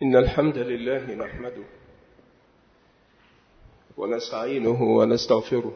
إن الحمد لله نحمده ونستعينه ونستغفره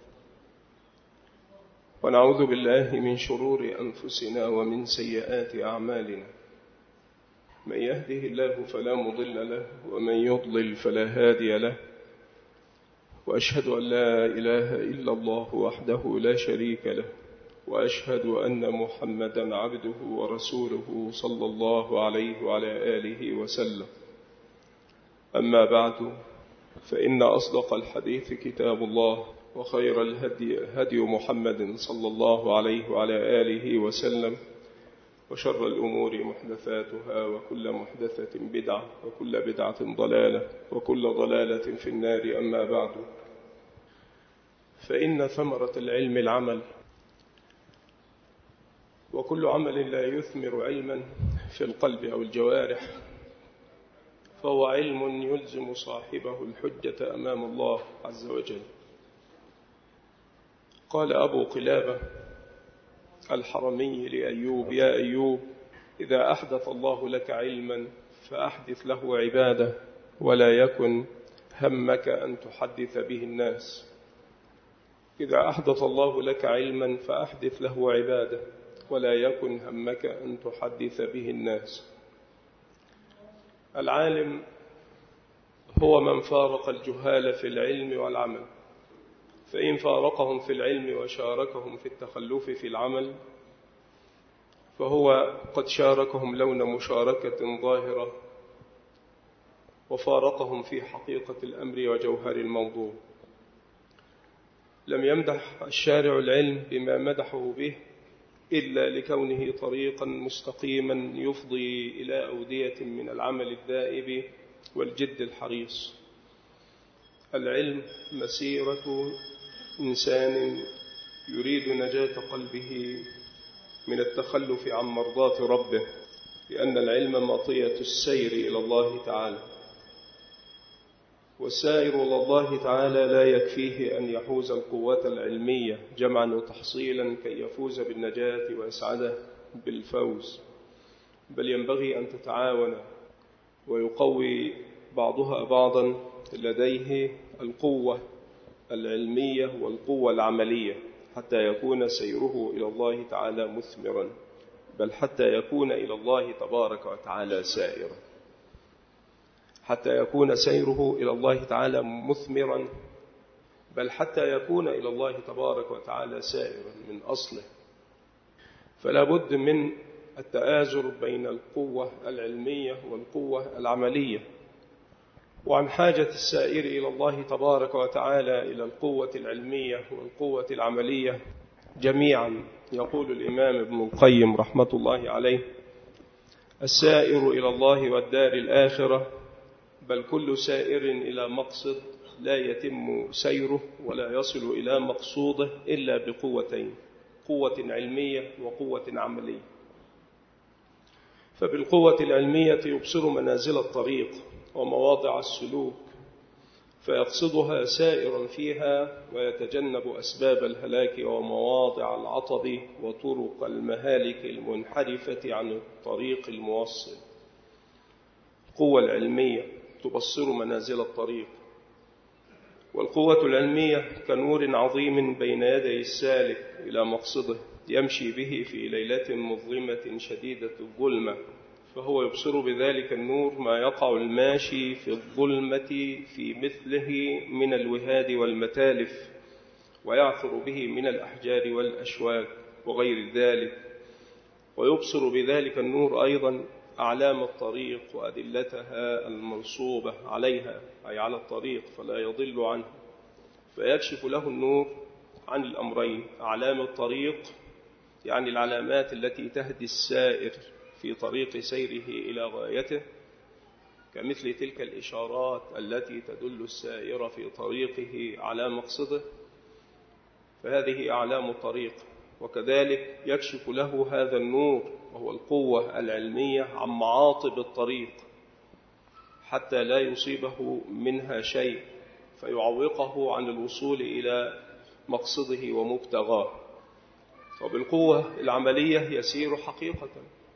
ونعوذ بالله من شرور أنفسنا ومن سيئات أعمالنا. من يهده الله فلا مضل له ومن يضلل فلا هادي له، وأشهد أن لا إله إلا الله وحده لا شريك له، وأشهد أن محمدا عبده ورسوله صلى الله عليه وعلى آله وسلم. أما بعد، فإن أصدق الحديث كتاب الله، وخير الهدي هدي محمد صلى الله عليه وعلى آله وسلم، وشر الأمور محدثاتها، وكل محدثة بدعة، وكل بدعة ضلالة، وكل ضلالة في النار. أما بعد، فإن ثمرة العلم العمل، وكل عمل لا يثمر علما في القلب أو الجوارح فهو علم يلزم صاحبه الحجة أمام الله عز وجل. قال أبو قلابة الحرمي لأيوب: يا أيوب، إذا أحدث الله لك علما فأحدث له عبادة، ولا يكن همك أن تحدث به الناس. إذا أحدث الله لك علما فأحدث له عبادة، ولا يكن همك أن تحدث به الناس. العالم هو من فارق الجهال في العلم والعمل، فإن فارقهم في العلم وشاركهم في التخلف في العمل فهو قد شاركهم لون مشاركة ظاهرة، وفارقهم في حقيقة الأمر وجوهر الموضوع. لم يمدح الشارع العلم بما مدحه به إلا لكونه طريقا مستقيما يفضي إلى أودية من العمل الدائب والجد الحريص. العلم مسيرة إنسان يريد نجاة قلبه من التخلف عن مرضاة ربه، لأن العلم مطية السير إلى الله تعالى، والسائر إلى الله تعالى لا يكفيه أن يحوز القوة العلمية جمعا وتحصيلا كي يفوز بالنجاة ويسعد بالفوز، بل ينبغي أن تتعاون ويقوي بعضها بعضا لديه القوة العلمية والقوة العملية، حتى يكون سيره إلى الله تعالى مثمرا، بل حتى يكون إلى الله تبارك وتعالى سائرا، حتى يكون سيره إلى الله تعالى مثمرا، بل حتى يكون إلى الله تبارك وتعالى سائرا من أصله. فلا بد من التآزر بين القوة العلمية والقوة العملية. وعن حاجة السائر إلى الله تبارك وتعالى إلى القوة العلمية والقوة العملية جميعا يقول الإمام ابن القيم رحمة الله عليه: السائر إلى الله والدار الآخرة، بل كل سائر إلى مقصد لا يتم سيره ولا يصل إلى مقصوده إلا بقوتين: قوة علمية وقوة عملية. فبالقوة العلمية يبصر منازل الطريق ومواضع السلوك فيقصدها سائرا فيها، ويتجنب أسباب الهلاك ومواضع العطب وطرق المهالك المنحرفة عن الطريق الموصل. القوة العلمية تبصر منازل الطريق، والقوة العلمية كنور عظيم بين يدي السالك إلى مقصده يمشي به في ليلة مظلمة شديدة الظلمة، فهو يبصر بذلك النور ما يقع الماشي في الظلمة في مثله من الوهاد والمتالف، ويعثر به من الأحجار والأشواك وغير ذلك. ويبصر بذلك النور أيضا أعلام الطريق وأدلتها المنصوبة عليها، أي على الطريق، فلا يضل عنه، فيكشف له النور عن الأمرين: أعلام الطريق يعني العلامات التي تهدي السائر في طريق سيره إلى غايته، كمثل تلك الإشارات التي تدل السائر في طريقه على مقصده، فهذه أعلام الطريق. وكذلك يكشف له هذا النور وهو القوة العلمية عن معاطب الطريق حتى لا يصيبه منها شيء فيعوقه عن الوصول إلى مقصده ومبتغاه. وبالقوة العملية يسير حقيقة،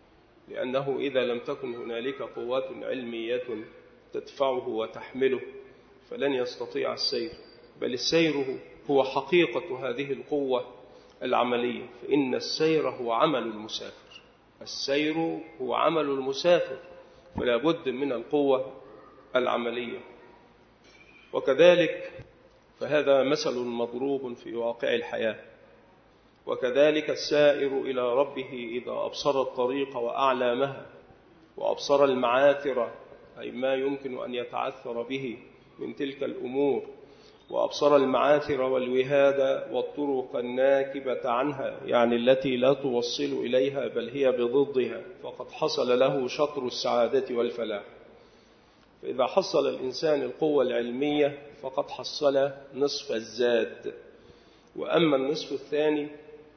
لأنه إذا لم تكن هنالك قوات علمية تدفعه وتحمله فلن يستطيع السير، بل السير هو حقيقة هذه القوة العملية، فإن السير هو عمل المسافر. السير هو عمل المسافر، فلا بد من القوة العملية. وكذلك فهذا مثل مضروب في واقع الحياة. وكذلك السائر إلى ربه إذا أبصر الطريق وأعلامها وأبصر المعاثر، أي ما يمكن أن يتعثر به من تلك الأمور، وأبصر المعاثر والوهاد والطرق الناكبة عنها، يعني التي لا توصل إليها بل هي بضدها، فقد حصل له شطر السعادة والفلاح. فإذا حصل الإنسان القوة العلمية فقد حصل نصف الزاد. وأما النصف الثاني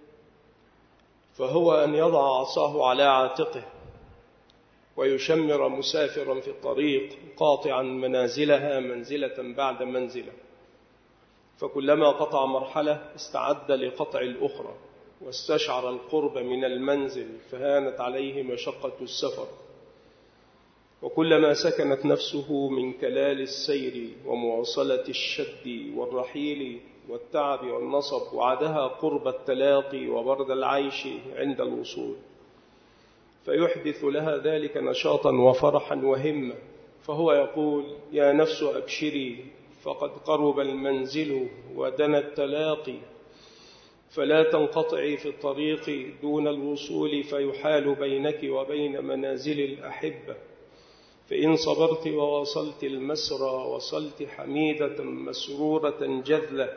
فهو أن يضع عصاه على عاتقه ويشمر مسافرا في الطريق قاطعا منازلها منزلة بعد منزلة، فكلما قطع مرحلة استعد لقطع الأخرى، واستشعر القرب من المنزل فهانت عليه مشقة السفر. وكلما سكنت نفسه من كلال السير ومواصلة الشد والرحيل والتعب والنصب وعدها قرب التلاقي وبرد العيش عند الوصول، فيحدث لها ذلك نشاطا وفرحا وهمة، فهو يقول: يا نفس أبشري فقد قرب المنزل ودنا التلاقي، فلا تنقطعي في الطريق دون الوصول فيحال بينك وبين منازل الأحبة، فإن صبرت وواصلت المسرى وصلت حميدة مسرورة جذلة،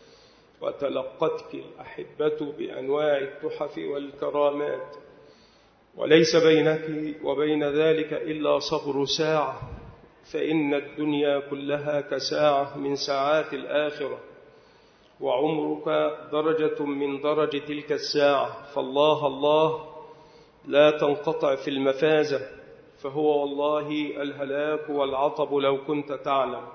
وتلقتك الأحبة بأنواع التحف والكرامات، وليس بينك وبين ذلك إلا صبر ساعة، فإن الدنيا كلها كساعة من ساعات الآخرة، وعمرك درجة من درج تلك الساعة، فالله الله لا تنقطع في المفازة، فهو والله الهلاك والعطب لو كنت تعلم.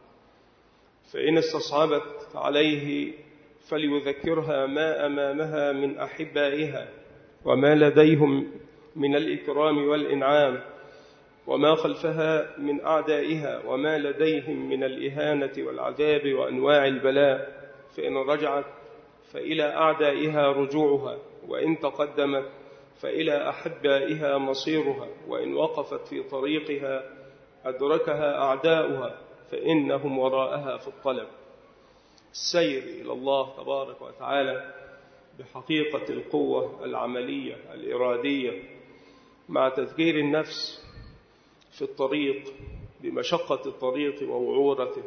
فإن استصعبت عليه فليذكرها ما أمامها من أحبائها وما لديهم من الإكرام والإنعام، وما خلفها من أعدائها وما لديهم من الإهانة والعذاب وأنواع البلاء، فإن رجعت فإلى أعدائها رجوعها، وإن تقدمت فإلى أحبائها مصيرها، وإن وقفت في طريقها أدركها أعداؤها فإنهم وراءها في الطلب. السير إلى الله تبارك وتعالى بحقيقة القوة العملية الإرادية، مع تذكير النفس في الطريق بمشقة الطريق ووعورته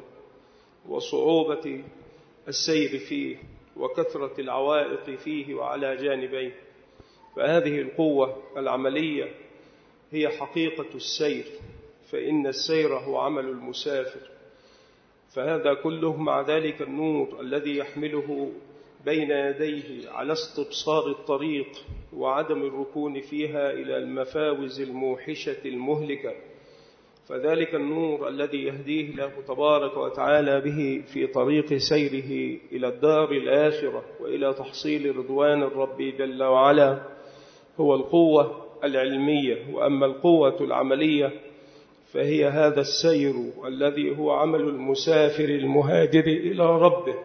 وصعوبة السير فيه وكثرة العوائق فيه وعلى جانبيه. فهذه القوة العملية هي حقيقة السير، فإن السير هو عمل المسافر. فهذا كله مع ذلك النور الذي يحمله بين يديه على استبصار الطريق وعدم الركون فيها إلى المفاوز الموحشة المهلكة، فذلك النور الذي يهديه الله تبارك وتعالى به في طريق سيره إلى الدار الآخرة وإلى تحصيل رضوان الرب جل وعلا هو القوة العلمية. وأما القوة العملية فهي هذا السير الذي هو عمل المسافر المهاجر إلى ربه.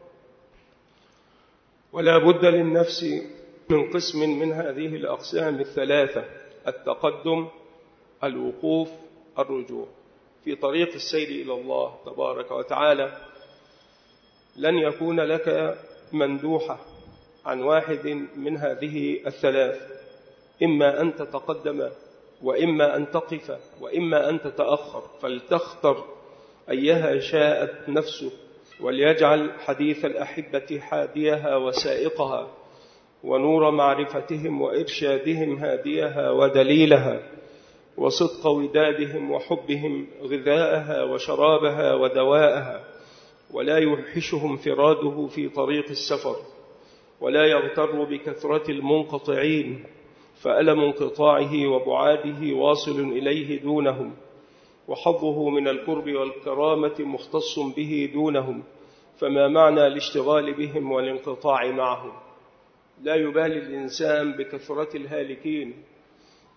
ولا بد للنفس من قسم من هذه الأقسام الثلاثة: التقدم، الوقوف، الرجوع. في طريق السير إلى الله تبارك وتعالى لن يكون لك مندوحة عن واحد من هذه الثلاث، إما أن تتقدم وإما أن تقف وإما أن تتأخر، فلتختر أيها شاءت نفسك، وليجعل حديث الأحبة حاديها وسائقها، ونور معرفتهم وإرشادهم هاديها ودليلها، وصدق ودادهم وحبهم غذاءها وشرابها ودواءها، ولا يوحشهم فراده في طريق السفر، ولا يغتر بكثرة المنقطعين، فألم انقطاعه وبعاده واصل إليه دونهم، وحظه من القرب والكرامة مختص به دونهم، فما معنى الاشتغال بهم والانقطاع معهم؟ لا يبالي الإنسان بكثرة الهالكين،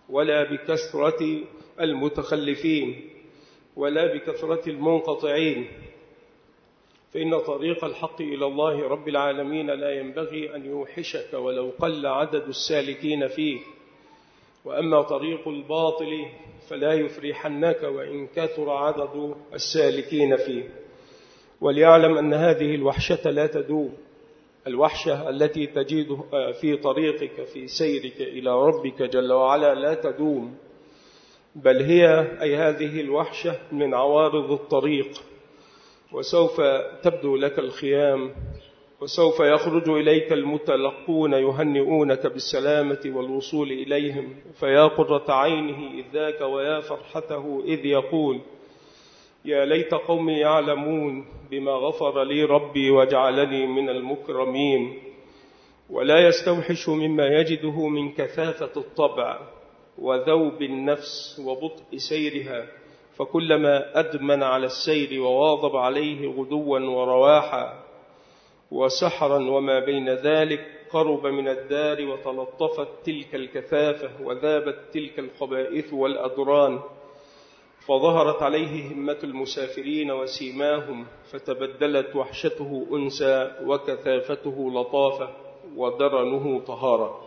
ولا بكثرة المتخلفين ولا بكثرة المنقطعين، فإن طريق الحق إلى الله رب العالمين لا ينبغي أن يوحشك ولو قل عدد السالكين فيه، وأما طريق الباطل فلا يفرحنك وإن كثر عدد السالكين فيه. وليعلم أن هذه الوحشة لا تدوم، الوحشة التي تجد في طريقك في سيرك إلى ربك جل وعلا لا تدوم، بل هي أي هذه الوحشة من عوارض الطريق، وسوف تبدو لك الخيام، وسوف يخرج إليك المتلقون يهنئونك بالسلامة والوصول إليهم، فيا قرة عينه إذ ذاك ويا فرحته إذ يقول يا ليت قومي يعلمون بما غفر لي ربي وجعلني من المكرمين. ولا يستوحش مما يجده من كثافة الطبع وذوب النفس وبطء سيرها، فكلما أدمن على السير وواظب عليه غدوا ورواحا وسحرا وما بين ذلك قرب من الدار وتلطفت تلك الكثافة وذابت تلك الخبائث والأدران، فظهرت عليه همة المسافرين وسيماهم، فتبدلت وحشته أنسى وكثافته لطافة ودرنه طهارة.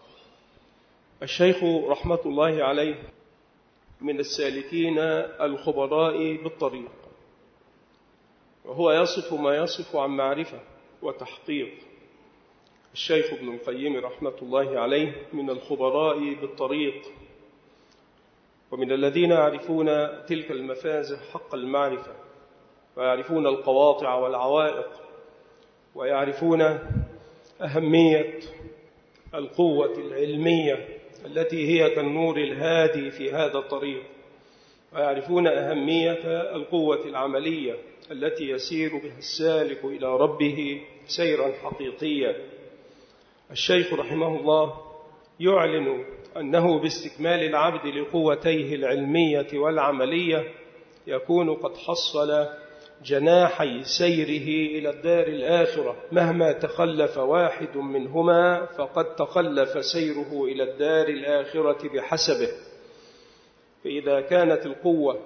الشيخ رحمة الله عليه من السالكين الخبراء بالطريق، وهو يصف ما يصف عن معرفة وتحقيق. الشيخ ابن القيم رحمة الله عليه من الخبراء بالطريق، ومن الذين يعرفون تلك المفازة حق المعرفة، ويعرفون القواطع والعوائق، ويعرفون أهمية القوة العلمية التي هي كالنور الهادي في هذا الطريق، ويعرفون أهمية القوة العملية التي يسير بها السالك إلى ربه سيرا حقيقيا. الشيخ رحمه الله يعلن أنه باستكمال العبد لقوتيه العلمية والعملية يكون قد حصل جناحي سيره إلى الدار الآخرة، مهما تخلف واحد منهما فقد تخلف سيره إلى الدار الآخرة بحسبه. فإذا كانت القوة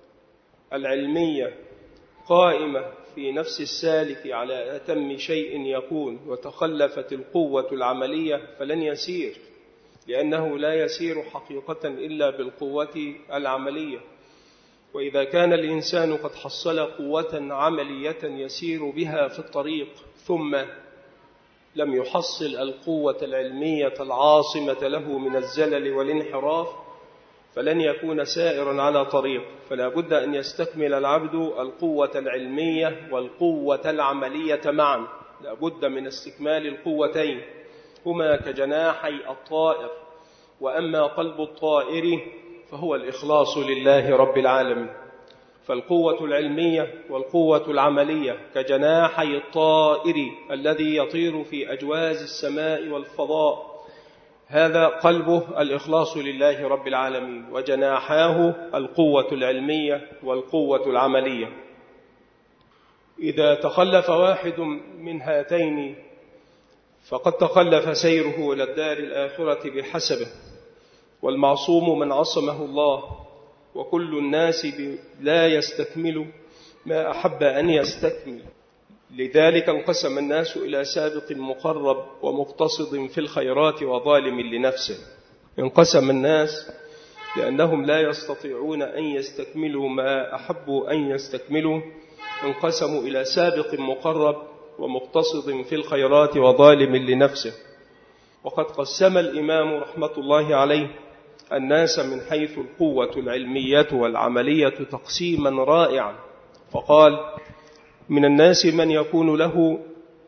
العلمية قائمة في نفس السالك على أتم شيء يكون، وتخلفت القوة العملية فلن يسير، لأنه لا يسير حقيقة إلا بالقوة العملية. وإذا كان الإنسان قد حصل قوة عملية يسير بها في الطريق ثم لم يحصل القوة العلمية العاصمة له من الزلل والانحراف فلن يكون سائرا على طريق. فلا بد أن يستكمل العبد القوة العلمية والقوة العملية معا، لا بد من استكمال القوتين، هما كجناحي الطائر. وأما قلب الطائر فهو الإخلاص لله رب العالمين. فالقوة العلمية والقوة العملية كجناحي الطائر الذي يطير في أجواز السماء والفضاء، هذا قلبه الإخلاص لله رب العالمين، وجناحاه القوة العلمية والقوة العملية. إذا تخلف واحد من هاتين فقد تخلف سيره إلى الدار الآخرة بحسبه. والمعصوم من عصمه الله، وكل الناس لا يستكمل ما أحب أن يستكمل. لذلك انقسم الناس إلى سابق مقرب ومقتصد في الخيرات وظالم لنفسه. انقسم الناس لأنهم لا يستطيعون أن يستكملوا ما أحبوا أن يستكملوا، انقسموا إلى سابق مقرب ومقتصد في الخيرات وظالم لنفسه. وقد قسم الإمام رحمة الله عليه الناس من حيث القوة العلمية والعملية تقسيما رائعا، فقال: من الناس من يكون له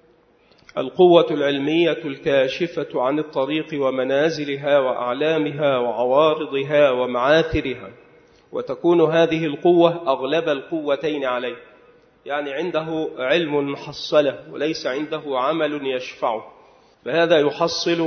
القوة العلمية الكاشفة عن الطريق ومنازلها وأعلامها وعوارضها ومعاثرها، وتكون هذه القوة أغلب القوتين عليه، يعني عنده علم محصلة وليس عنده عمل يشفعه، فهذا يحصل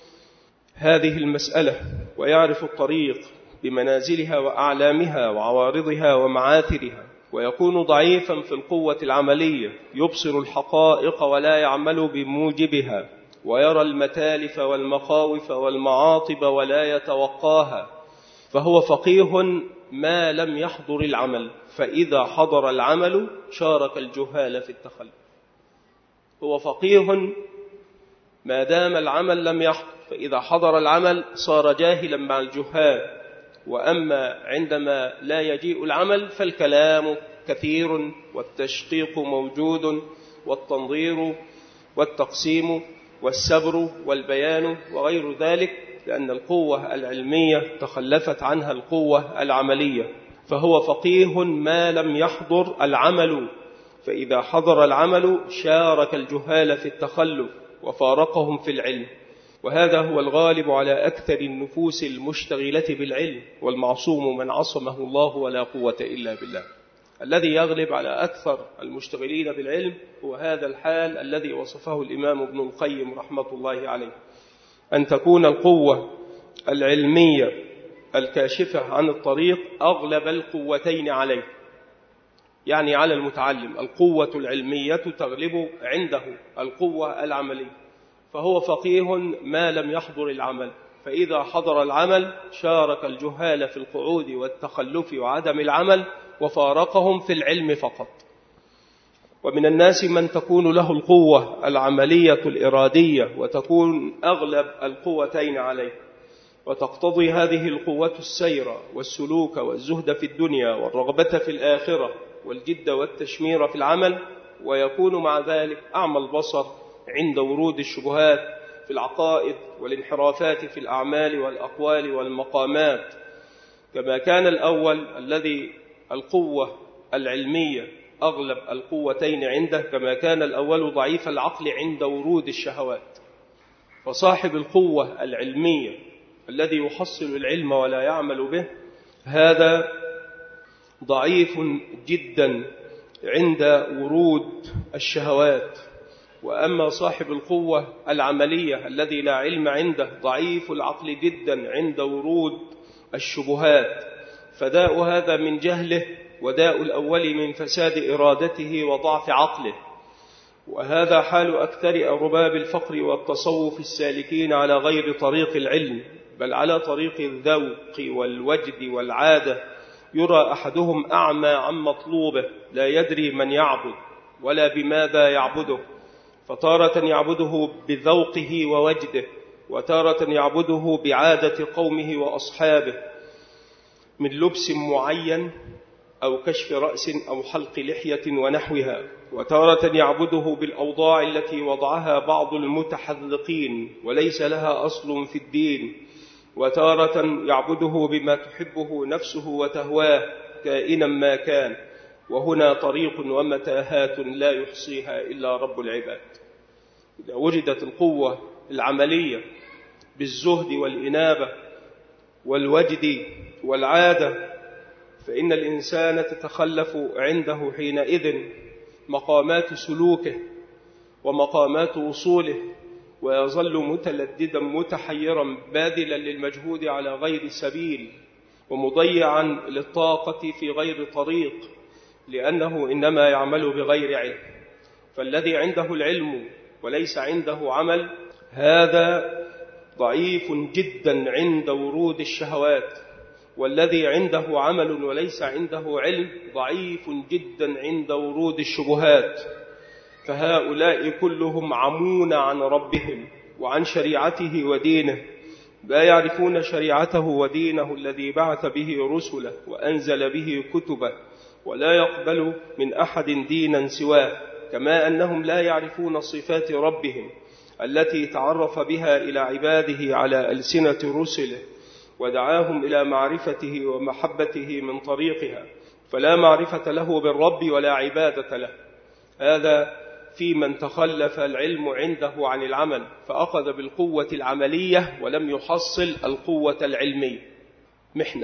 هذه المسألة ويعرف الطريق بمنازلها وأعلامها وعوارضها ومعاثرها، ويكون ضعيفا في القوة العملية، يبصر الحقائق ولا يعمل بموجبها، ويرى المتالف والمخاوف والمعاطب ولا يتوقاها، فهو فقيه ما لم يحضر العمل، فإذا حضر العمل شارك الجهال في التخلف. هو فقيه ما دام العمل لم يحضر، فإذا حضر العمل صار جاهلا مع الجهال. وأما عندما لا يجيء العمل فالكلام كثير والتشقيق موجود والتنظير والتقسيم والسبر والبيان وغير ذلك، لأن القوة العلمية تخلفت عنها القوة العملية. فهو فقيه ما لم يحضر العمل، فإذا حضر العمل شارك الجهال في التخلف وفارقهم في العلم. وهذا هو الغالب على أكثر النفوس المشتغلة بالعلم، والمعصوم من عصمه الله ولا قوة إلا بالله. الذي يغلب على أكثر المشتغلين بالعلم هو هذا الحال الذي وصفه الإمام ابن القيم رحمة الله عليه، أن تكون القوة العلمية الكاشفة عن الطريق أغلب القوتين عليه، يعني على المتعلم القوة العلمية تغلب عنده القوة العملية. فهو فقيه ما لم يحضر العمل، فإذا حضر العمل شارك الجهال في القعود والتخلف وعدم العمل وفارقهم في العلم فقط. ومن الناس من تكون له القوة العملية الإرادية وتكون أغلب القوتين عليه، وتقتضي هذه القوة السير والسلوك والزهد في الدنيا والرغبة في الآخرة والجد والتشمير في العمل، ويكون مع ذلك أعمى البصر عند ورود الشبهات في العقائد والانحرافات في الأعمال والأقوال والمقامات، كما كان الأول الذي القوة العلمية أغلب القوتين عنده، كما كان الأول ضعيف العقل عند ورود الشهوات. فصاحب القوة العلمية الذي يحصل العلم ولا يعمل به هذا ضعيف جدا عند ورود الشهوات. وأما صاحب القوة العملية الذي لا علم عنده ضعيف العقل جدا عند ورود الشبهات، فداء هذا من جهله، وداء الأول من فساد إرادته وضعف عقله. وهذا حال أكثر أرباب الفقر والتصوف السالكين على غير طريق العلم، بل على طريق الذوق والوجد والعادة. يرى أحدهم أعمى عن مطلوبه، لا يدري من يعبد ولا بماذا يعبده، فتارة يعبده بذوقه ووجده، وتارة يعبده بعادة قومه وأصحابه من لبس معين أو كشف رأس أو حلق لحية ونحوها، وتارة يعبده بالأوضاع التي وضعها بعض المتحذقين وليس لها أصل في الدين، وتارة يعبده بما تحبه نفسه وتهواه كائنا ما كان. وهنا طريق ومتاهات لا يحصيها إلا رب العباد. إذا وجدت القوة العملية بالزهد والإنابة والوجد والعادة، فإن الإنسان تتخلف عنده حينئذ مقامات سلوكه ومقامات وصوله، ويظل متلددا متحيرا باذلا للمجهود على غير سبيل، ومضيعا للطاقة في غير طريق، لأنه إنما يعمل بغير علم. فالذي عنده العلم وليس عنده عمل هذا ضعيف جدا عند ورود الشهوات، والذي عنده عمل وليس عنده علم ضعيف جدا عند ورود الشبهات. فهؤلاء كلهم عمون عن ربهم وعن شريعته ودينه، لا يعرفون شريعته ودينه الذي بعث به رسله وأنزل به كتبه، ولا يقبل من أحد دينا سواه، كما أنهم لا يعرفون صفات ربهم التي تعرف بها إلى عباده على ألسنة رسله ودعاهم إلى معرفته ومحبته من طريقها، فلا معرفة له بالرب ولا عبادة له. هذا في من تخلف العلم عنده عن العمل، فأخذ بالقوة العملية ولم يحصل القوة العلمية. محنة،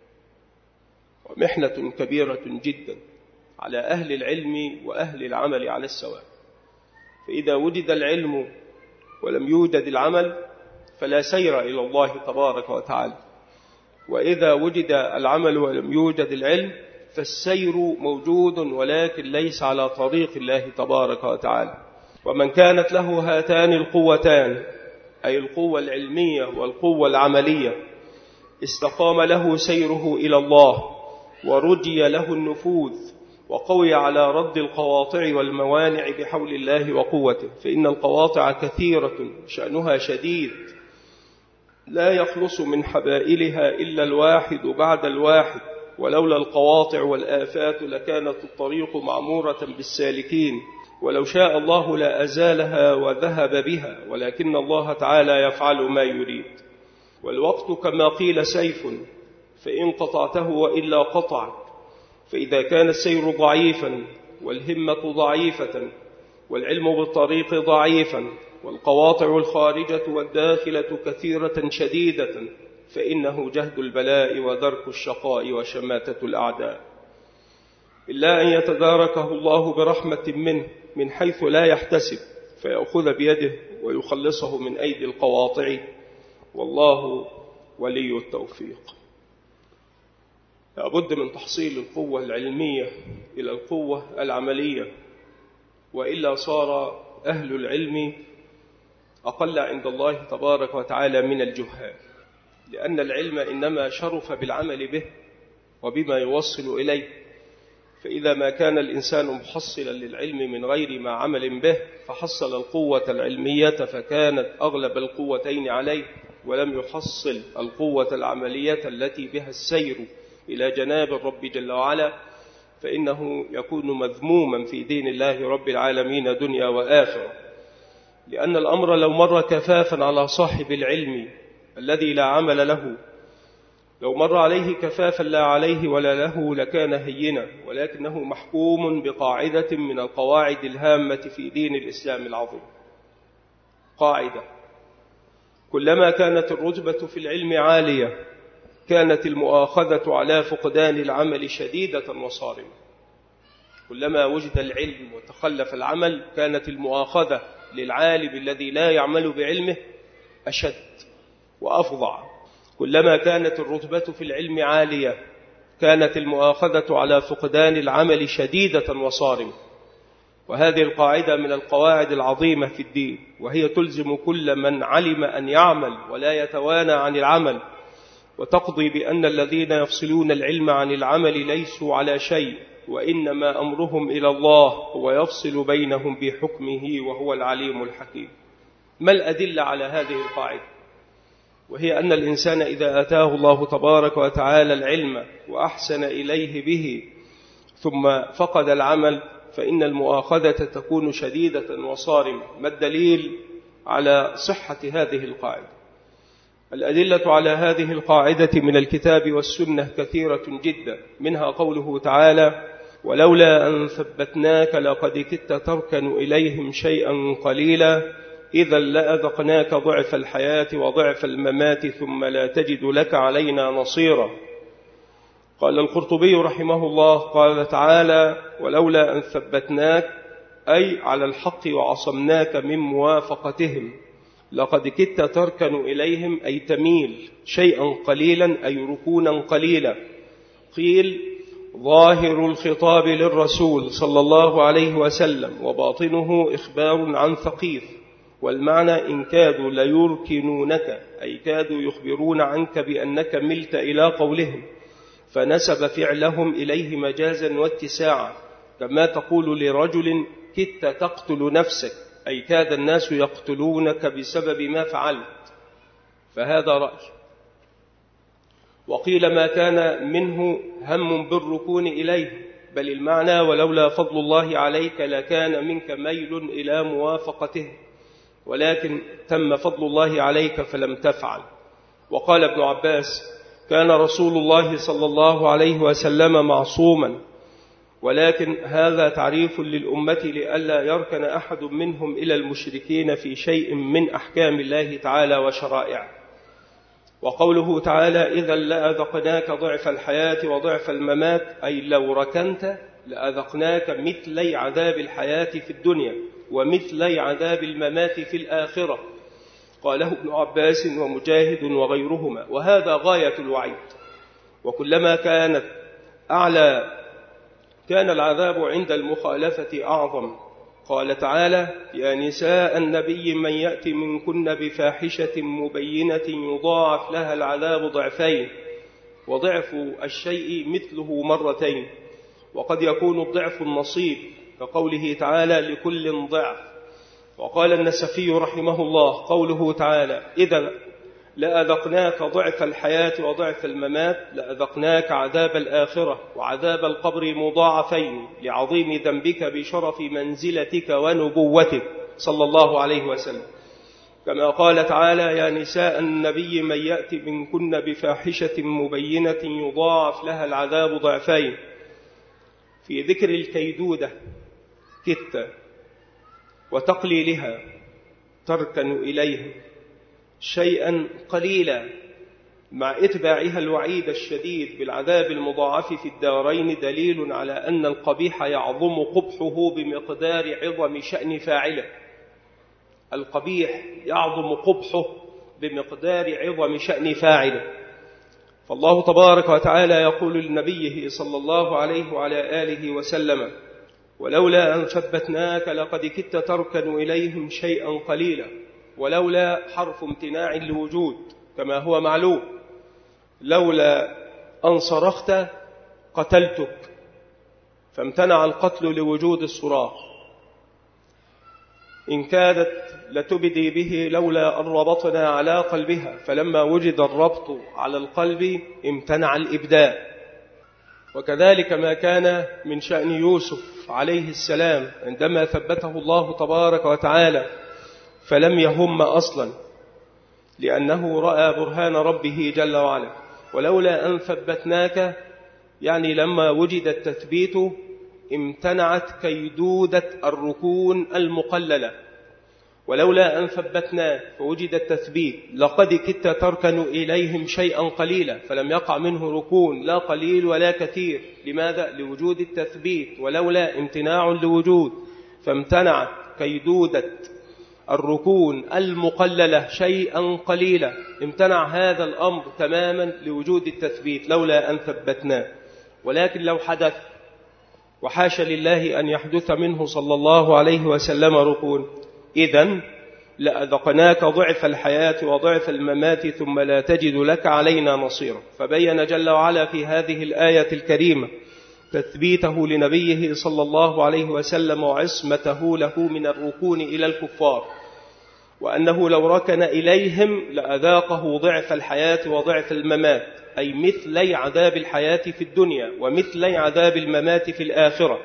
ومحنة كبيرة جدا على أهل العلم وأهل العمل على السواء. فإذا وجد العلم ولم يوجد العمل فلا سير إلى الله تبارك وتعالى، وإذا وجد العمل ولم يوجد العلم فالسير موجود ولكن ليس على طريق الله تبارك وتعالى. ومن كانت له هاتان القوتان، أي القوة العلمية والقوة العملية، استقام له سيره إلى الله، ورجي له النفوذ، وقوي على رد القواطع والموانع بحول الله وقوته. فإن القواطع كثيرة شأنها شديد، لا يخلص من حبائلها إلا الواحد بعد الواحد، ولولا القواطع والآفات لكانت الطريق معمورة بالسالكين، ولو شاء الله لا أزالها وذهب بها، ولكن الله تعالى يفعل ما يريد. والوقت كما قيل سيف، فإن قطعته وإلا قطعك. فإذا كان السير ضعيفا والهمة ضعيفة والعلم بالطريق ضعيفا والقواطع الخارجة والداخلة كثيرة شديدة، فإنه جهد البلاء ودرك الشقاء وشماتة الأعداء، إلا أن يتداركه الله برحمة منه من حيث لا يحتسب، فيأخذ بيده ويخلصه من أيدي القواطع، والله ولي التوفيق. لابد من تحصيل القوة العلمية إلى القوة العملية، وإلا صار أهل العلم أقل عند الله تبارك وتعالى من الجهال، لأن العلم إنما شرف بالعمل به وبما يوصل إليه. فإذا ما كان الإنسان محصلا للعلم من غير ما عمل به، فحصل القوة العلمية فكانت أغلب القوتين عليه، ولم يحصل القوة العملية التي بها السير إلى جناب الرب جل وعلا، فإنه يكون مذموما في دين الله رب العالمين دنيا وآخرة. لأن الأمر لو مر كفافا على صاحب العلم الذي لا عمل له، لو مر عليه كفافا لا عليه ولا له لكان هينا، ولكنه محكوم بقاعدة من القواعد الهامة في دين الإسلام العظيم. قاعدة: كلما كانت الرتبة في العلم عالية كانت المؤاخذة على فقدان العمل شديدة وصارمة. كلما وجد العلم وتخلف العمل كانت المؤاخذة للعالم الذي لا يعمل بعلمه أشد وأفظع. كلما كانت الرتبة في العلم عالية كانت المؤاخذة على فقدان العمل شديدة وصارمة. وهذه القاعدة من القواعد العظيمة في الدين، وهي تلزم كل من علم أن يعمل ولا يتوانى عن العمل، وتقضي بأن الذين يفصلون العلم عن العمل ليسوا على شيء، وإنما أمرهم إلى الله ويفصل بينهم بحكمه وهو العليم الحكيم. ما الأدلة على هذه القاعدة؟ وهي أن الإنسان إذا أتاه الله تبارك وتعالى العلم وأحسن إليه به ثم فقد العمل فإن المؤاخذة تكون شديدة وصارمة. ما الدليل على صحة هذه القاعدة؟ الأدلة على هذه القاعدة من الكتاب والسنة كثيرة جدا، منها قوله تعالى: ولولا أن ثبتناك لقد كدت تركن إليهم شيئا قليلا إذا لأذقناك ضعف الحياة وضعف الممات ثم لا تجد لك علينا نصيرا. قال القرطبي رحمه الله قال تعالى: ولولا أن ثبتناك أي على الحق وعصمناك من موافقتهم، لقد كدت تركن إليهم أي تميل شيئا قليلا أي ركونا قليلا. قيل ظاهر الخطاب للرسول صلى الله عليه وسلم وباطنه إخبار عن ثقيف، والمعنى إن كادوا ليركنونك أي كادوا يخبرون عنك بأنك ملت إلى قولهم، فنسب فعلهم إليه مجازا واتساعا، كما تقول لرجل كدت تقتل نفسك أي كاد الناس يقتلونك بسبب ما فعلت. فهذا رأي. وقيل ما كان منه هم بالركون إليه، بل المعنى ولولا فضل الله عليك لكان منك ميل إلى موافقته، ولكن تم فضل الله عليك فلم تفعل. وقال ابن عباس: كان رسول الله صلى الله عليه وسلم معصوما، ولكن هذا تعريف للأمة لئلا يركن أحد منهم إلى المشركين في شيء من أحكام الله تعالى وشرائعه. وقوله تعالى: إذا لأذقناك ضعف الحياة وضعف الممات أي لو ركنت لأذقناك مثلي عذاب الحياة في الدنيا ومثلي عذاب الممات في الآخرة. قاله ابن عباس ومجاهد وغيرهما، وهذا غاية الوعيد. وكلما كانت أعلى كان العذاب عند المخالفة أعظم، قال تعالى: يا نساء النبي من يأت منكن بفاحشة مبينة يضاعف لها العذاب ضعفين، وضعف الشيء مثله مرتين، وقد يكون الضعف النصيب كقوله تعالى: لكل ضعف. وقال النسفي رحمه الله: قوله تعالى: إذا لأذقناك ضعف الحياة وضعف الممات، لأذقناك عذاب الآخرة وعذاب القبر مضاعفين لعظيم ذنبك بشرف منزلتك ونبوتك صلى الله عليه وسلم. كما قال تعالى: يا نساء النبي من يأت منكن بفاحشة مبينة يضاعف لها العذاب ضعفين، في ذكر الكيدودة كت وتقليلها تركن إليه شيئا قليلا مع إتباعها الوعيد الشديد بالعذاب المضاعف في الدارين، دليل على أن القبيح يعظم قبحه بمقدار عظم شأن فاعله. القبيح يعظم قبحه بمقدار عظم شأن فاعله. فالله تبارك وتعالى يقول لنبيه صلى الله عليه وعلى آله وسلم: ولولا أن ثبتناك لقد كدت تركن إليهم شيئا قليلا. ولولا حرف امتناع لوجود كما هو معلوم، لولا أن صرخت قتلتك، فامتنع القتل لوجود الصراخ. إن كادت لتبدي به لولا أن ربطنا على قلبها، فلما وجد الربط على القلب امتنع الإبداء. وكذلك ما كان من شأن يوسف عليه السلام عندما ثبته الله تبارك وتعالى فلم يهم أصلا، لأنه رأى برهان ربه جل وعلا. ولولا أن ثبتناك يعني لما وجد التثبيت امتنعت كيدودة الركون المقللة. ولولا أن ثبتناك فوجد التثبيت لقد كدت تركن إليهم شيئا قليلا، فلم يقع منه ركون لا قليل ولا كثير. لماذا؟ لوجود التثبيت. ولولا امتناع لوجود، فامتنعت كيدودة الركون المقللة شيئا قليلا، امتنع هذا الأمر تماما لوجود التثبيت لولا أن ثبتناه. ولكن لو حدث، وحاش لله أن يحدث منه صلى الله عليه وسلم ركون، إذن لأذقناك ضعف الحياة وضعف الممات ثم لا تجد لك علينا نصيرا. فبين جل وعلا في هذه الآية الكريمة تثبيته لنبيه صلى الله عليه وسلم وعصمته له من الركون إلى الكفار، وأنه لو ركن إليهم لأذاقه ضعف الحياة وضعف الممات، أي مثلي عذاب الحياة في الدنيا ومثلي عذاب الممات في الآخرة.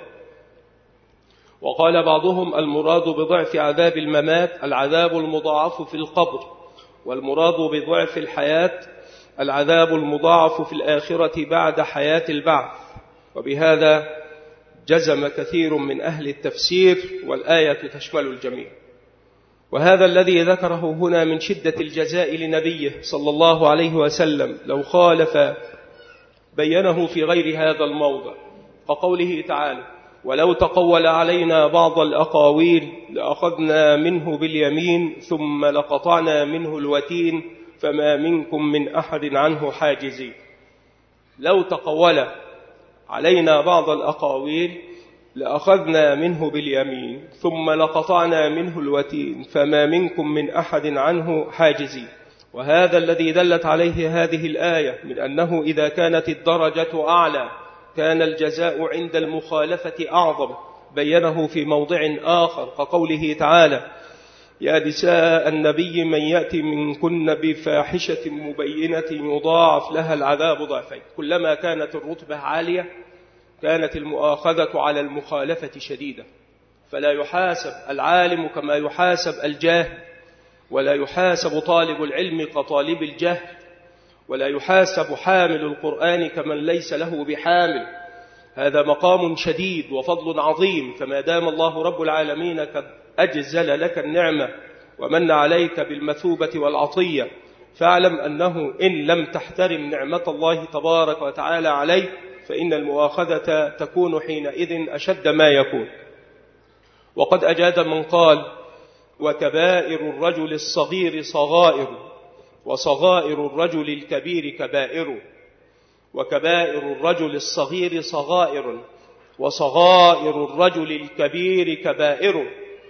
وقال بعضهم: المراد بضعف عذاب الممات العذاب المضاعف في القبر، والمراد بضعف الحياة العذاب المضاعف في الآخرة بعد حياة البعث. وبهذا جزم كثير من أهل التفسير، والآية تشمل الجميع. وهذا الذي ذكره هنا من شدة الجزاء لنبيه صلى الله عليه وسلم لو خالف بينه في غير هذا الموضع، كقوله تعالى: ولو تقول علينا بعض الأقاويل لأخذنا منه باليمين ثم لقطعنا منه الوتين فما منكم من أحد عنه حاجزين. لو تقول علينا بعض الأقاويل لأخذنا منه باليمين ثم لقطعنا منه الوتين فما منكم من أحد عنه حاجزين. وهذا الذي دلت عليه هذه الآية من أنه إذا كانت الدرجة أعلى كان الجزاء عند المخالفة أعظم، بينه في موضع آخر كقوله تعالى: يا نساء النبي من يأتي منكن بفاحشة مبينة يضاعف لها العذاب ضعفين. كلما كانت الرتبة عالية كانت المؤاخذة على المخالفة شديدة، فلا يحاسب العالم كما يحاسب الجاهل، ولا يحاسب طالب العلم كطالب الجهل، ولا يحاسب حامل القرآن كمن ليس له بحامل. هذا مقام شديد وفضل عظيم، فما دام الله رب العالمين قد أجزل لك النعمة ومن عليك بالمثوبة والعطية، فاعلم أنه إن لم تحترم نعمة الله تبارك وتعالى عليك فإن المؤاخذة تكون حينئذ أشد ما يكون. وقد أجاد من قال: وكبائر الرجل الصغير صغائر، وصغائر الرجل الكبير كبائر. وكبائر الرجل الصغير صغائر، وصغائر الرجل الكبير كبائره.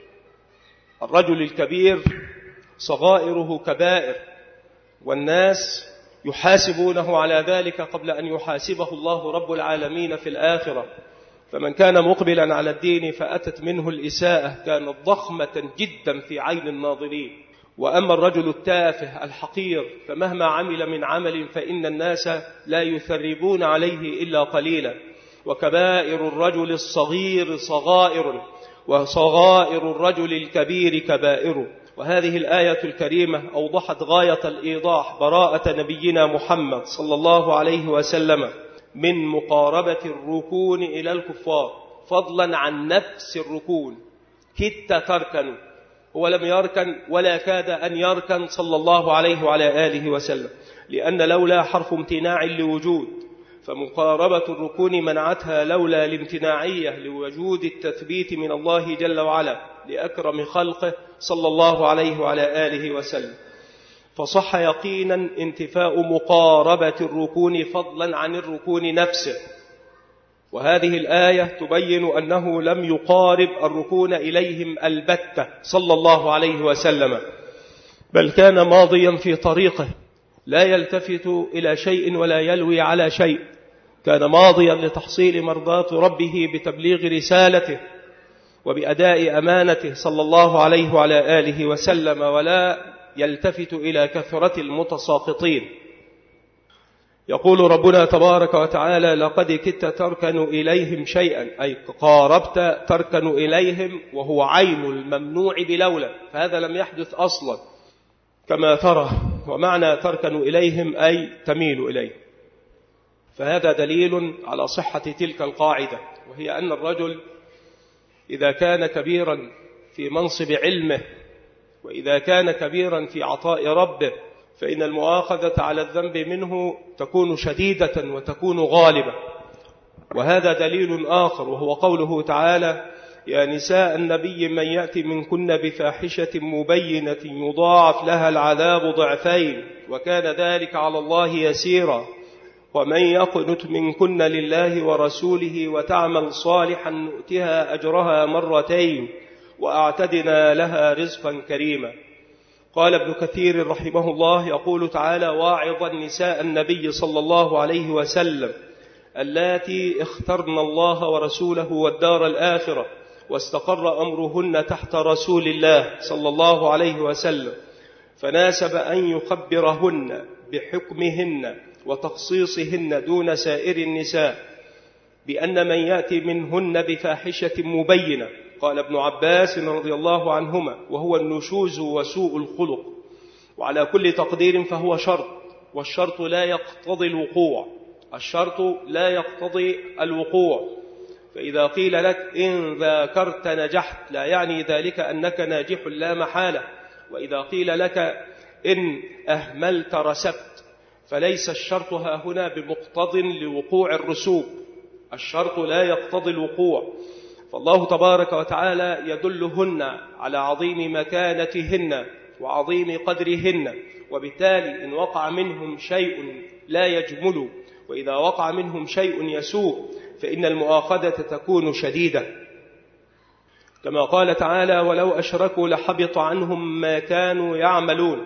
الرجل الكبير صغائره كبائر، والناس يحاسبونه على ذلك قبل أن يحاسبه الله رب العالمين في الآخرة. فمن كان مقبلا على الدين فأتت منه الإساءة كانت ضخمة جدا في عين الناظرين. وأما الرجل التافه الحقير فمهما عمل من عمل فإن الناس لا يثربون عليه إلا قليلا. وكبائر الرجل الصغير صغائر، وصغائر الرجل الكبير كبائر. وهذه الآية الكريمة أوضحت غاية الإيضاح براءة نبينا محمد صلى الله عليه وسلم من مقاربة الركون إلى الكفار، فضلا عن نفس الركون. كدت تركن، هو لم يركن ولا كاد أن يركن صلى الله عليه وعلى آله وسلم، لأن لولا حرف امتناع لوجود، فمقاربة الركون منعتها لولا الامتناعية لوجود التثبيت من الله جل وعلا لأكرم خلقه صلى الله عليه وعلى آله وسلم. فصح يقينا انتفاء مقاربة الركون فضلا عن الركون نفسه. وهذه الآية تبين أنه لم يقارب الركون إليهم البتة صلى الله عليه وسلم، بل كان ماضيا في طريقه لا يلتفت إلى شيء ولا يلوي على شيء. كان ماضيا لتحصيل مرضات ربه بتبليغ رسالته وبأداء أمانته صلى الله عليه وعلى آله وسلم، ولا يلتفت إلى كثرة المتساقطين. يقول ربنا تبارك وتعالى: لقد كدت تركن إليهم شيئا، أي قاربت تركن إليهم، وهو عين الممنوع بلولا، فهذا لم يحدث أصلا كما ترى. ومعنى تركن إليهم أي تميل إليه. فهذا دليل على صحة تلك القاعدة، وهي أن الرجل إذا كان كبيرا في منصب علمه، وإذا كان كبيرا في عطاء ربه، فإن المؤاخذة على الذنب منه تكون شديدة وتكون غالبة. وهذا دليل آخر، وهو قوله تعالى: يا نساء النبي من يأتي منكن بفاحشة مبينة يضاعف لها العذاب ضعفين وكان ذلك على الله يسيرا ومن يقنت منكن لله ورسوله وتعمل صالحا نؤتها أجرها مرتين وأعتدنا لها رزقا كريما. قال ابن كثير رحمه الله يقول تعالى: واعظا نساء النبي صلى الله عليه وسلم اللاتي اخترن الله ورسوله والدار الآخرة واستقر أمرهن تحت رسول الله صلى الله عليه وسلم، فناسب أن يخبرهن بحكمهن وتخصيصهن دون سائر النساء بأن من يأتي منهن بفاحشة مبينة، قال ابن عباس رضي الله عنهما، وهو النشوز وسوء الخلق. وعلى كل تقدير فهو شرط، والشرط لا يقتضي الوقوع، الشرط لا يقتضي الوقوع. فإذا قيل لك إن ذاكرت نجحت لا يعني ذلك أنك ناجح لا محالة، وإذا قيل لك إن أهملت رسبت، فليس الشرط ها هنا بمقتض لوقوع الرسوب، الشرط لا يقتضي الوقوع. فالله تبارك وتعالى يدلهن على عظيم مكانتهن وعظيم قدرهن، وبالتالي إن وقع منهم شيء لا يجمل، وإذا وقع منهم شيء يسوء، فإن المؤاخذة تكون شديدة. كما قال تعالى: ولو أشركوا لحبط عنهم ما كانوا يعملون،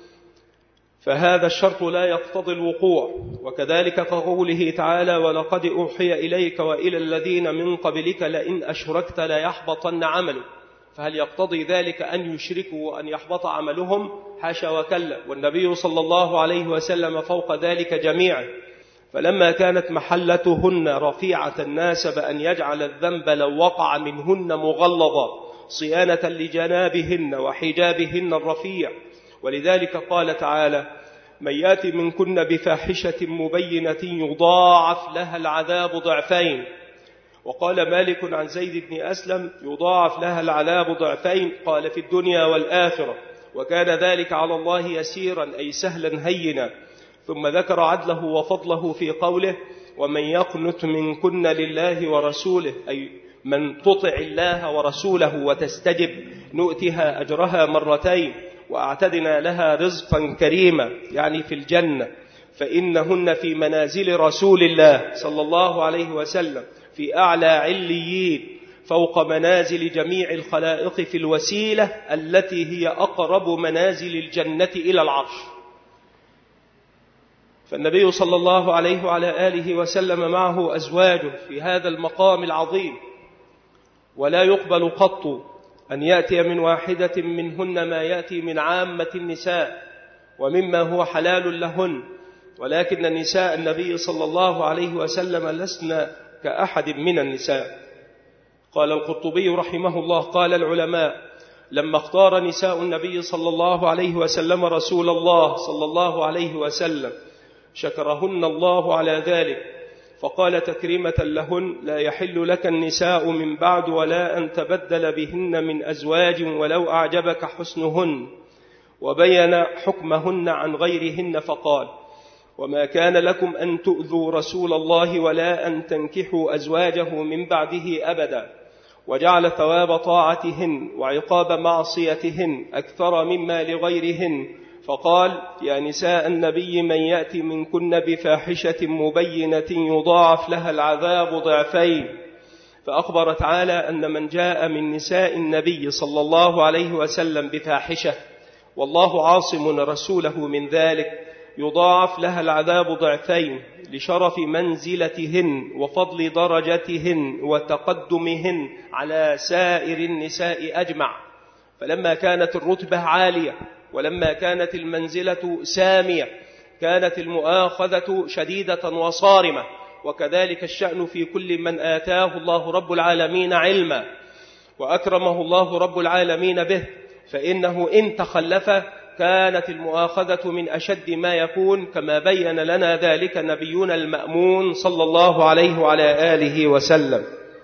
فهذا الشرط لا يقتضي الوقوع. وكذلك كقوله تعالى: ولقد أوحي إليك وإلى الذين من قبلك لئن أشركت ليحبطن عملك، فهل يقتضي ذلك أن يشركوا وأن يحبط عملهم؟ حاشا وكلا، والنبي صلى الله عليه وسلم فوق ذلك جميعا. فلما كانت محلتهن رفيعة ناسب أن يجعل الذنب لو وقع منهن مغلظا صيانة لجنابهن وحجابهن الرفيع. ولذلك قال تعالى: من يأتي منكن بفاحشة مبينة يضاعف لها العذاب ضعفين. وقال مالك عن زيد بن أسلم: يضاعف لها العذاب ضعفين، قال في الدنيا والآخرة، وكان ذلك على الله يسيرا أي سهلا هينا. ثم ذكر عدله وفضله في قوله: ومن يقنت منكن لله ورسوله، أي من تطع الله ورسوله وتستجب نؤتها أجرها مرتين وأعتدنا لها رزقا كريما، يعني في الجنة، فإنهن في منازل رسول الله صلى الله عليه وسلم، في أعلى عليين فوق منازل جميع الخلائق في الوسيلة التي هي أقرب منازل الجنة إلى العرش. فالنبي صلى الله عليه وعلى آله وسلم معه أزواجه في هذا المقام العظيم، ولا يقبل قط أن يأتي من واحدة منهن ما يأتي من عامة النساء ومما هو حلال لهن، ولكن النساء النبي صلى الله عليه وسلم لسن كأحد من النساء. قال القرطبي رحمه الله: قال العلماء: لما اختار نساء النبي صلى الله عليه وسلم رسول الله صلى الله عليه وسلم شكرهن الله على ذلك، فقال تكريمة لهن: لا يحل لك النساء من بعد ولا أن تبدل بهن من أزواج ولو أعجبك حسنهن، وبين حكمهن عن غيرهن فقال: وما كان لكم أن تؤذوا رسول الله ولا أن تنكحوا أزواجه من بعده أبدا، وجعل ثواب طاعتهن وعقاب معصيتهن أكثر مما لغيرهن، فقال: يا نساء النبي من يأتي منكن بفاحشة مبينة يضاعف لها العذاب ضعفين. فأخبر تعالى أن من جاء من نساء النبي صلى الله عليه وسلم بفاحشة والله عاصم رسوله من ذلك يضاعف لها العذاب ضعفين، لشرف منزلتهن وفضل درجتهن وتقدمهن على سائر النساء أجمع. فلما كانت الرتبة عالية ولما كانت المنزلة سامية كانت المؤاخذة شديدة وصارمة، وكذلك الشأن في كل من آتاه الله رب العالمين علما وأكرمه الله رب العالمين به، فإنه إن تخلف كانت المؤاخذة من أشد ما يكون، كما بين لنا ذلك نبينا المأمون صلى الله عليه وعلى آله وسلم.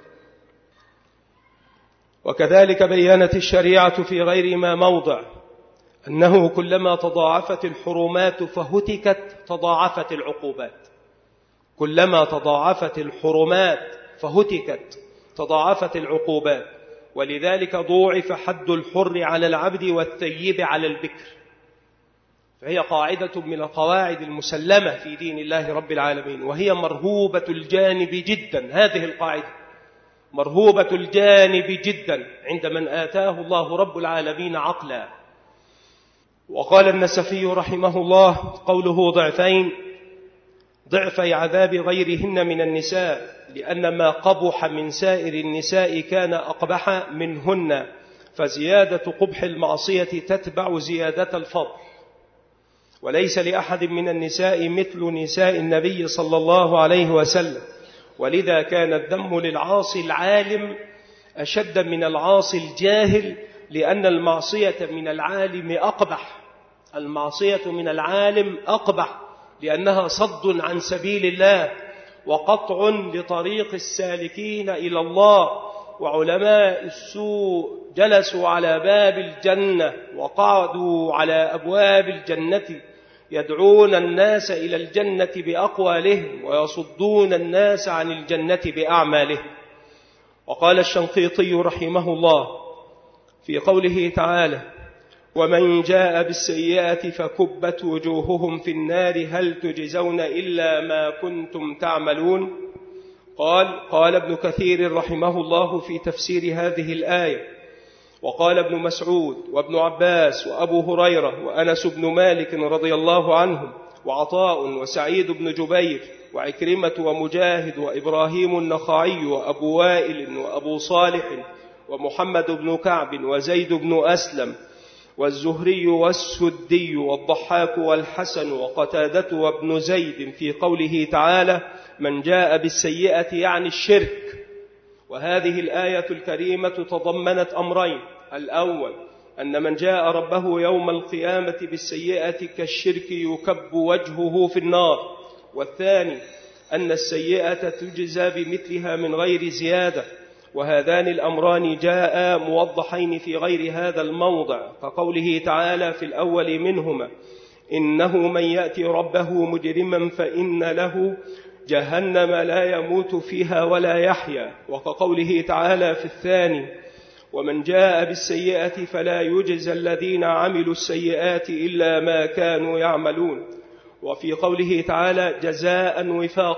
وكذلك بيّنت الشريعة في غير ما موضع أنه كلما تضاعفت الحرمات فهتكت تضاعفت العقوبات، كلما تضاعفت الحرمات فهتكت تضاعفت العقوبات، ولذلك ضوعف حد الحر على العبد والثيب على البكر، فهي قاعدة من القواعد المسلمة في دين الله رب العالمين، وهي مرهوبة الجانب جدا. هذه القاعدة مرهوبة الجانب جدا عند من آتاه الله رب العالمين عقلا. وقال النسفي رحمه الله: قوله ضعفين ضعفي عذاب غيرهن من النساء، لأن ما قبح من سائر النساء كان أقبح منهن، فزيادة قبح المعصية تتبع زيادة الفضل، وليس لأحد من النساء مثل نساء النبي صلى الله عليه وسلم، ولذا كان الذم للعاصي العالم أشد من العاصي الجاهل، لأن المعصية من العالم أقبح، المعصية من العالم أقبح، لأنها صد عن سبيل الله وقطع لطريق السالكين إلى الله. وعلماء السوء جلسوا على باب الجنة وقعدوا على أبواب الجنة يدعون الناس إلى الجنة بأقوالهم ويصدون الناس عن الجنة بأعمالهم. وقال الشنقيطي رحمه الله في قوله تعالى: ومن جاء بالسيئة فكبت وجوههم في النار هل تجزون إلا ما كنتم تعملون. قال ابن كثير رحمه الله في تفسير هذه الآية: وقال ابن مسعود وابن عباس وأبو هريرة وأنس بن مالك رضي الله عنهم وعطاء وسعيد بن جبير وعكرمة ومجاهد وإبراهيم النخعي وأبو وائل وأبو صالح ومحمد بن كعب وزيد بن أسلم والزهري والسدي والضحاك والحسن وقتادة وابن زيد في قوله تعالى: من جاء بالسيئة يعني الشرك. وهذه الآية الكريمة تضمنت أمرين: الأول أن من جاء ربه يوم القيامة بالسيئة كالشرك يكب وجهه في النار، والثاني أن السيئة تجزى بمثلها من غير زيادة. وهذان الأمران جاء موضحين في غير هذا الموضع، كقوله تعالى في الأول منهما: إنه من يأتي ربه مجرما فإن له جهنم لا يموت فيها ولا يحيا، وكقوله تعالى في الثاني: ومن جاء بالسيئة فلا يجزى الذين عملوا السيئات إلا ما كانوا يعملون. وفي قوله تعالى: جزاء وفاقا.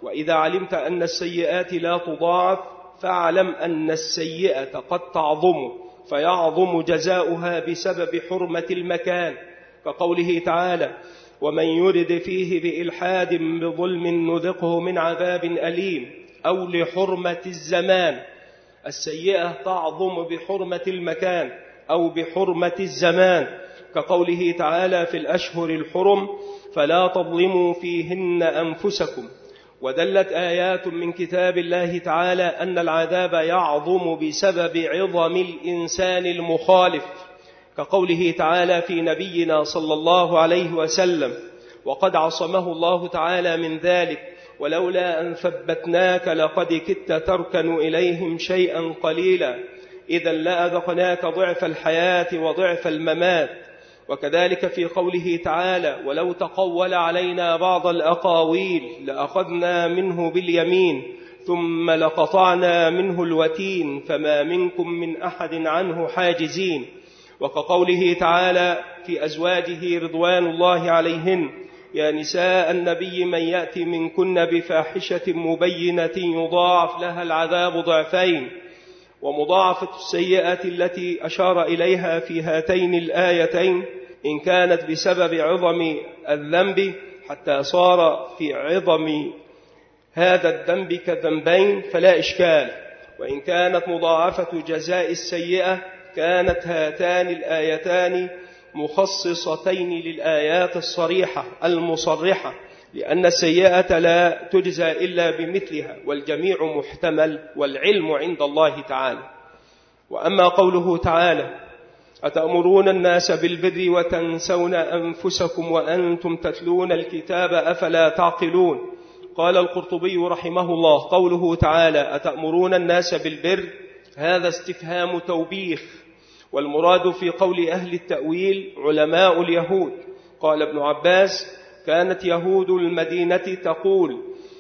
وإذا علمت أن السيئات لا تضاعف فاعلم أن السيئة قد تعظم فيعظم جزاؤها بسبب حرمة المكان، كقوله تعالى: ومن يرد فيه بإلحاد بظلم نذقه من عذاب أليم، أو لحرمة الزمان. السيئة تعظم بحرمة المكان أو بحرمة الزمان، كقوله تعالى في الأشهر الحرم: فلا تظلموا فيهن أنفسكم. ودلت آيات من كتاب الله تعالى أن العذاب يعظم بسبب عظم الإنسان المخالف، كقوله تعالى في نبينا صلى الله عليه وسلم: وقد عصمه الله تعالى من ذلك، ولولا أن ثبتناك لقد كدت تركن إليهم شيئا قليلا، إذا لأذقناك ضعف الحياة وضعف الممات. وكذلك في قوله تعالى: ولو تقول علينا بعض الأقاويل لأخذنا منه باليمين ثم لقطعنا منه الوتين فما منكم من أحد عنه حاجزين. وكقوله تعالى في أزواجه رضوان الله عليهن: يا نساء النبي من يأتي منكن بفاحشة مبينة يضاعف لها العذاب ضعفين. ومضاعفة السيئة التي أشار إليها في هاتين الآيتين إن كانت بسبب عظم الذنب حتى صار في عظم هذا الذنب كذنبين فلا إشكال، وإن كانت مضاعفة جزاء السيئة كانت هاتان الآيتان مخصصتين للآيات الصريحة المصرحة، لأن السيئة لا تجزى إلا بمثلها، والجميع محتمل والعلم عند الله تعالى. وأما قوله تعالى: أتأمرون الناس بالبر وتنسون أنفسكم وأنتم تتلون الكتاب أفلا تعقلون. قال القرطبي رحمه الله: قوله تعالى أتأمرون الناس بالبر هذا استفهام توبيخ، والمراد في قول أهل التأويل علماء اليهود. قال ابن عباس: كانت يهود المدينة تقول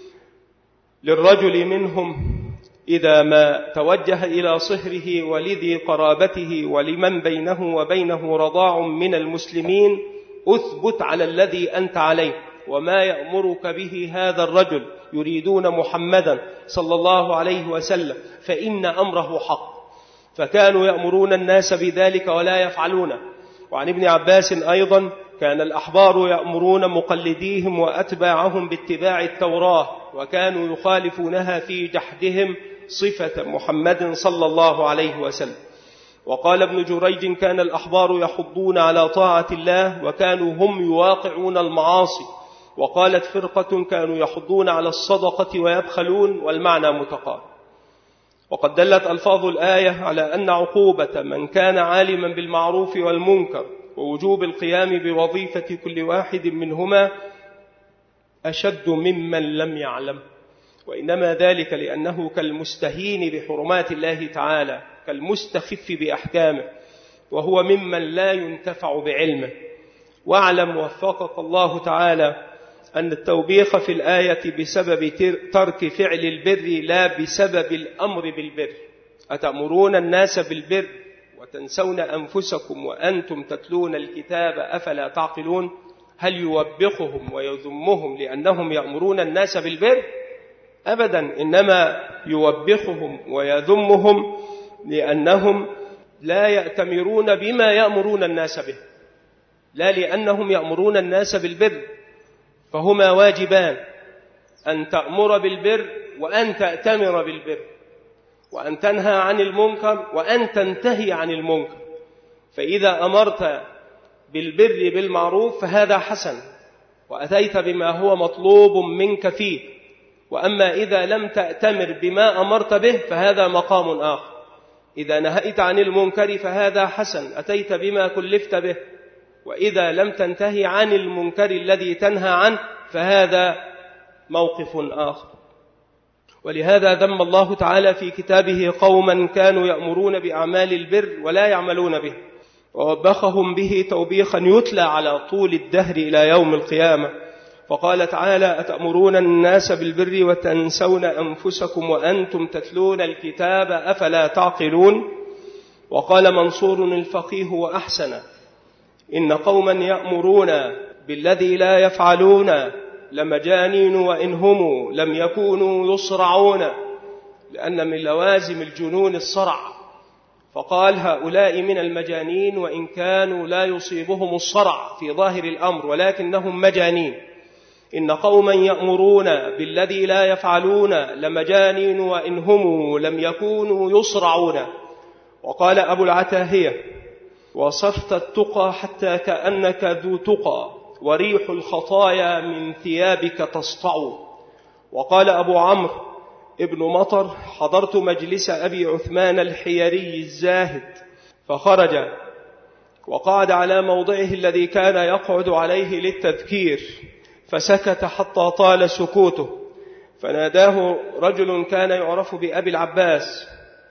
للرجل منهم إذا ما توجه إلى صهره ولذي قرابته ولمن بينه وبينه رضاع من المسلمين: أثبت على الذي أنت عليه، وما يأمرك به هذا الرجل، يريدون محمدا صلى الله عليه وسلم، فإن أمره حق. فكانوا يأمرون الناس بذلك ولا يفعلونه. وعن ابن عباس أيضا: كان الأحبار يأمرون مقلديهم وأتباعهم باتباع التوراة، وكانوا يخالفونها في جحدهم صفة محمد صلى الله عليه وسلم. وقال ابن جريج: كان الأحبار يحضون على طاعة الله وكانوا هم يواقعون المعاصي. وقالت فرقة: كانوا يحضون على الصدقة ويبخلون، والمعنى متقارب. وقد دلت ألفاظ الآية على أن عقوبة من كان عالما بالمعروف والمنكر ووجوب القيام بوظيفة كل واحد منهما أشد ممن لم يعلم، وإنما ذلك لأنه كالمستهين بحرمات الله تعالى، كالمستخف بأحكامه، وهو ممن لا ينتفع بعلمه. واعلم وفقك الله تعالى أن التوبيخ في الآية بسبب ترك فعل البر لا بسبب الأمر بالبر. أتأمرون الناس بالبر وتنسون أنفسكم وأنتم تتلون الكتاب أفلا تعقلون. هل يوبخهم ويذمهم لأنهم يأمرون الناس بالبر؟ أبدا، إنما يوبخهم ويذمهم لأنهم لا يأتمرون بما يأمرون الناس به، لا لأنهم يأمرون الناس بالبر، فهما واجبان: أن تأمر بالبر وأن تأتمر بالبر، وأن تنهى عن المنكر وأن تنتهي عن المنكر. فإذا أمرت بالبر بالمعروف فهذا حسن وأتيت بما هو مطلوب منك فيه، وأما إذا لم تأتمر بما أمرت به فهذا مقام آخر. إذا نهيت عن المنكر فهذا حسن، أتيت بما كلفت به، وإذا لم تنتهي عن المنكر الذي تنهى عنه فهذا موقف آخر. ولهذا ذم الله تعالى في كتابه قوما كانوا يأمرون بأعمال البر ولا يعملون به، ووبخهم به توبيخا يتلى على طول الدهر إلى يوم القيامة. فقال تعالى: أتأمرون الناس بالبر وتنسون أنفسكم وأنتم تتلون الكتاب أفلا تعقلون. وقال منصور الفقيه وأحسن: إن قوما يأمرون بالذي لا يفعلون لمجانين وإن هم لم يكونوا يصرعون، لأن من لوازم الجنون الصرع، فقال هؤلاء من المجانين وإن كانوا لا يصيبهم الصرع في ظاهر الأمر ولكنهم مجانين. إن قوما يأمرون بالذي لا يفعلون لمجانين وإن هم لم يكونوا يصرعون. وقال أبو العتاهية وصفت التقى حتى كأنك ذو تقى وريح الخطايا من ثيابك تسطع. وقال أبو عمرو ابن مطر حضرت مجلس أبي عثمان الحيري الزاهد فخرج وقعد على موضعه الذي كان يقعد عليه للتذكير، فسكت حتى طال سكوته، فناداه رجل كان يعرف بأبي العباس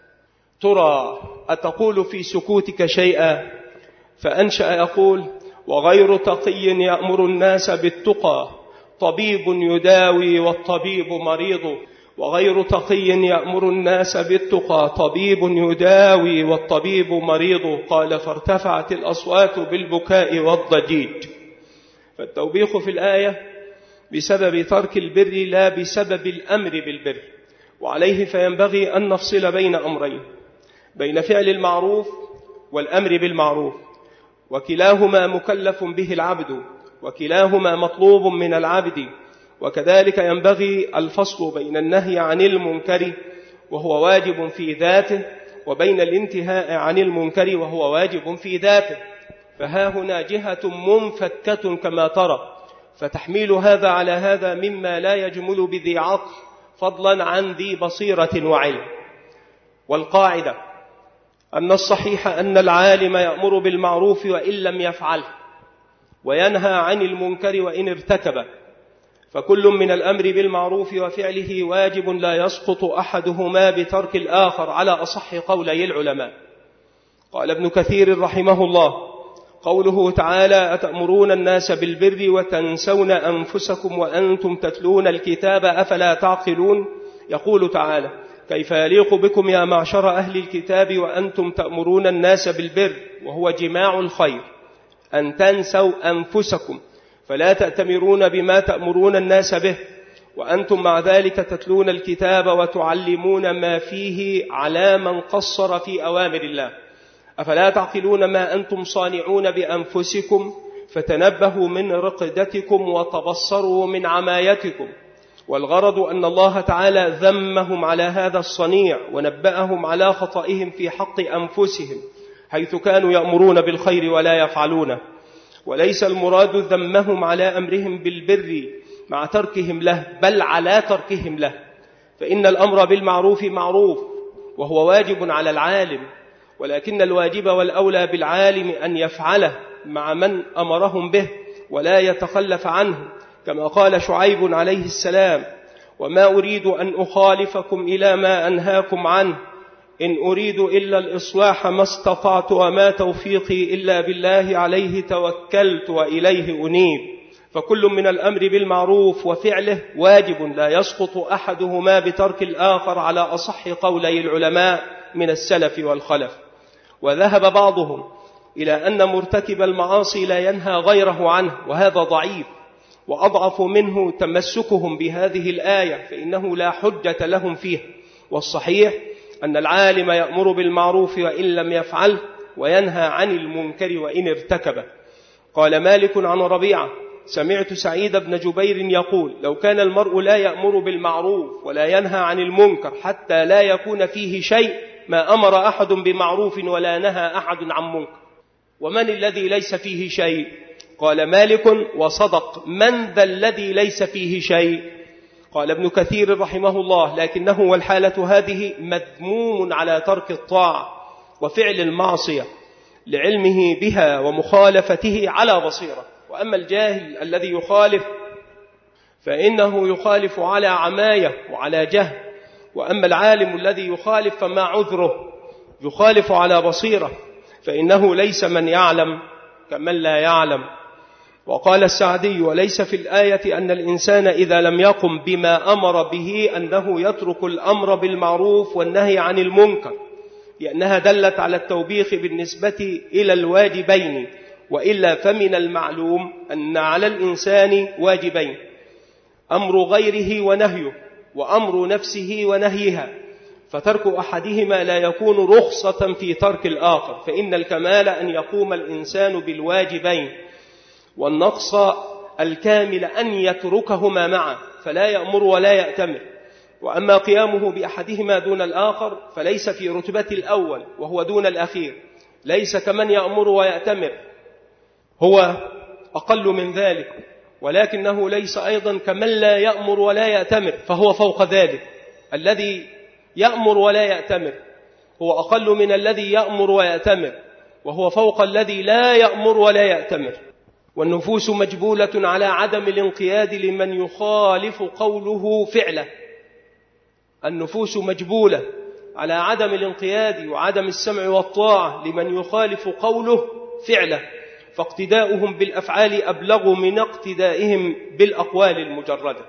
ترى أتقول في سكوتك شيئا؟ فأنشأ يقول وغير تقي يأمر الناس بالتقى طبيب يداوي والطبيب مريض. وغير تقي يأمر الناس بالتقى طبيب يداوي والطبيب مريض. قال فارتفعت الأصوات بالبكاء والضجيج. فالتوبيخ في الآية بسبب ترك البر لا بسبب الأمر بالبر، وعليه فينبغي أن نفصل بين أمرين، بين فعل المعروف والأمر بالمعروف، وكلاهما مكلف به العبد وكلاهما مطلوب من العبد. وكذلك ينبغي الفصل بين النهي عن المنكر وهو واجب في ذاته وبين الانتهاء عن المنكر وهو واجب في ذاته. فها هنا جهة منفكة كما ترى، فتحميل هذا على هذا مما لا يجمل بذي عقل فضلا عن ذي بصيرة وعلم. والقاعدة أن الصحيح أن العالم يأمر بالمعروف وإن لم يفعله، وينهى عن المنكر وإن ارتكبه، فكل من الأمر بالمعروف وفعله واجب لا يسقط أحدهما بترك الآخر على أصح قولي العلماء. قال ابن كثير رحمه الله قوله تعالى أتأمرون الناس بالبر وتنسون أنفسكم وأنتم تتلون الكتاب أفلا تعقلون. يقول تعالى كيف يليق بكم يا معشر أهل الكتاب وأنتم تأمرون الناس بالبر، وهو جماع الخير، أن تنسوا أنفسكم فلا تأتمرون بما تأمرون الناس به وأنتم مع ذلك تتلون الكتاب وتعلمون ما فيه على من قصر في أوامر الله. أفلا تعقلون ما أنتم صانعون بأنفسكم فتنبهوا من رقدتكم وتبصروا من عمايتكم. والغرض أن الله تعالى ذمهم على هذا الصنيع ونبأهم على خطئهم في حق أنفسهم حيث كانوا يأمرون بالخير ولا يفعلونه، وليس المراد ذمهم على أمرهم بالبر مع تركهم له، بل على تركهم له. فإن الأمر بالمعروف معروف وهو واجب على العالم، ولكن الواجب والأولى بالعالم أن يفعله مع من أمرهم به ولا يتخلف عنه، كما قال شعيب عليه السلام وما أريد أن أخالفكم إلى ما أنهاكم عنه إن أريد إلا الإصلاح ما استطعت وما توفيقي إلا بالله عليه توكلت وإليه أنيب. فكل من الأمر بالمعروف وفعله واجب لا يسقط أحدهما بترك الآخر على أصح قولي العلماء من السلف والخلف. وذهب بعضهم إلى أن مرتكب المعاصي لا ينهى غيره عنه، وهذا ضعيف، وأضعف منه تمسكهم بهذه الآية فإنه لا حجة لهم فيه. والصحيح أن العالم يأمر بالمعروف وإن لم يفعله وينهى عن المنكر وإن ارتكبه. قال مالك عن ربيعة سمعت سعيد بن جبير يقول لو كان المرء لا يأمر بالمعروف ولا ينهى عن المنكر حتى لا يكون فيه شيء ما أمر أحد بمعروف ولا نهى أحد عن منكر. ومن الذي ليس فيه شيء؟ قال مالك وصدق، من ذا الذي ليس فيه شيء؟ قال ابن كثير رحمه الله لكنه والحالة هذه مذموم على ترك الطاعة وفعل المعصية لعلمه بها ومخالفته على بصيرة. وأما الجاهل الذي يخالف فإنه يخالف على عماية وعلى جهل، وأما العالم الذي يخالف فما عذره؟ يخالف على بصيرة، فإنه ليس من يعلم كمن لا يعلم. وقال السعدي وليس في الآية أن الإنسان إذا لم يقم بما أمر به أنه يترك الأمر بالمعروف والنهي عن المنكر، لأنها دلت على التوبيخ بالنسبة إلى الواجبين، وإلا فمن المعلوم أن على الإنسان واجبين، أمر غيره ونهيه، وأمر نفسه ونهيها، فترك أحدهما لا يكون رخصة في ترك الآخر، فإن الكمال أن يقوم الإنسان بالواجبين، والنقص الكامل أن يتركهما معا فلا يأمر ولا يأتمر. وأما قيامه بأحدهما دون الآخر فليس في رتبة الأول وهو دون الأخير، ليس كمن يأمر ويأتمر، هو أقل من ذلك، ولكنه ليس أيضا كمن لا يأمر ولا يأتمر، فهو فوق ذلك. الذي يأمر ولا يأتمر هو أقل من الذي يأمر ويأتمر، وهو فوق الذي لا يأمر ولا يأتمر. والنفوس مجبولة على عدم الانقياد لمن يخالف قوله فعله. النفوس مجبولة على عدم الانقياد وعدم السمع والطاعة لمن يخالف قوله فعله، فاقتداؤهم بالأفعال أبلغ من اقتدائهم بالأقوال المجردة.